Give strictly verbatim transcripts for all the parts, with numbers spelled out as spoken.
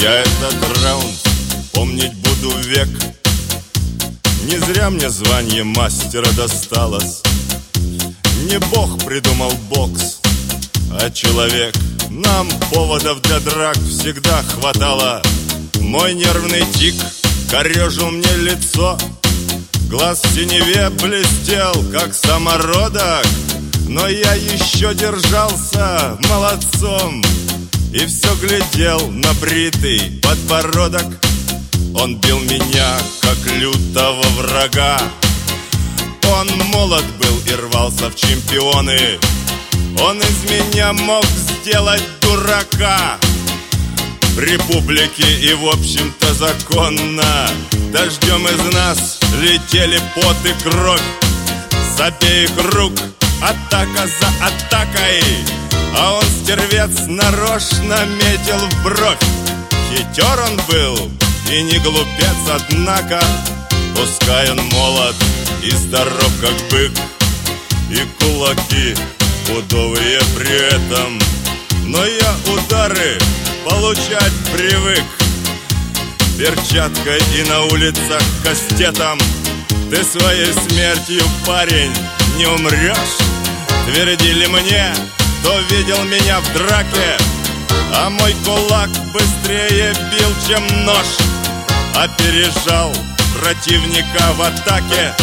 Я этот раунд помнить буду век. Не зря мне звание мастера досталось. Не Бог придумал бокс, а человек. Нам поводов для драк всегда хватало. Мой нервный тик корежил мне лицо. Глаз в синеве блестел, как самородок. Но я еще держался молодцом и все глядел на бритый подбородок. Он бил меня, как лютого врага. Он молод был и рвался в чемпионы. Он из меня мог сделать дурака. При публике и в общем-то законно дождем из нас летели пот и кровь. С обеих рук атака за атакой, а он, стервец, нарочно метил в бровь. Хитер он был и не глупец, однако, пускай он молод и здоров, как бык, и кулаки пудовые при этом, но я удары получать привык. Перчаткой и на улицах кастетом. Ты своей смертью, парень, не умрешь. Твердили мне, кто видел меня в драке, а мой кулак быстрее бил, чем нож. Опережал противника в атаке.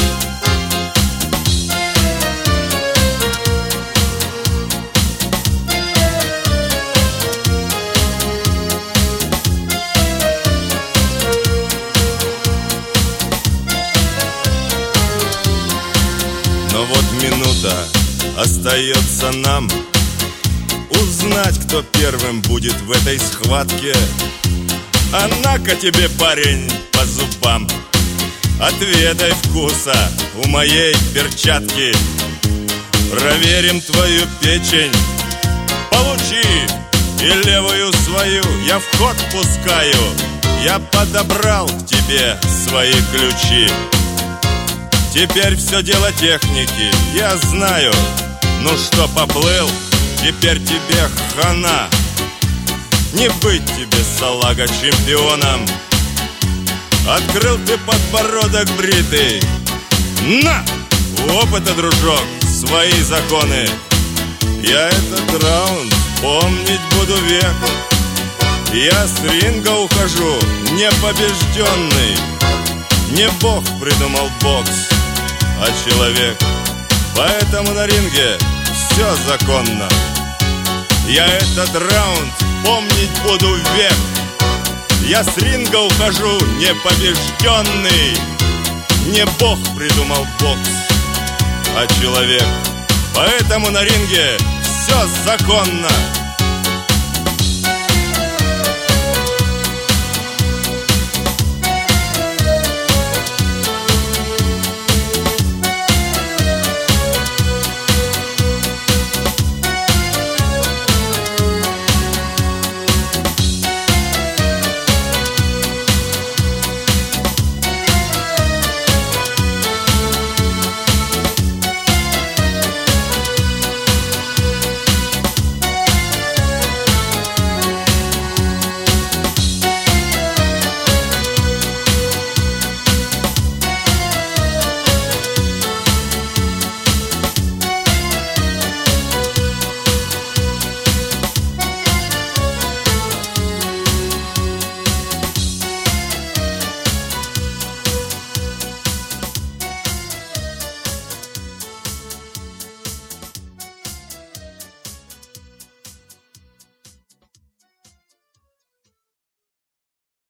Но вот минута остается нам узнать, кто первым будет в этой схватке. А на-ка тебе, парень, по зубам. Отведай вкуса у моей перчатки. Проверим твою печень. Получи и левую свою я в ход пускаю. Я подобрал к тебе свои ключи. Теперь все дело техники, я знаю. Ну что, поплыл? Теперь тебе хана. Не быть тебе, салага, чемпионом. Открыл ты подбородок бритый. На! У опыта, дружок, свои законы. Я этот раунд помнить буду век. Я с ринга ухожу непобежденный. Не Бог придумал бокс, а человек. Поэтому на ринге все законно. Я этот раунд помнить буду век. Я с ринга ухожу непобежденный. Не Бог придумал бокс, а человек. Поэтому на ринге все законно.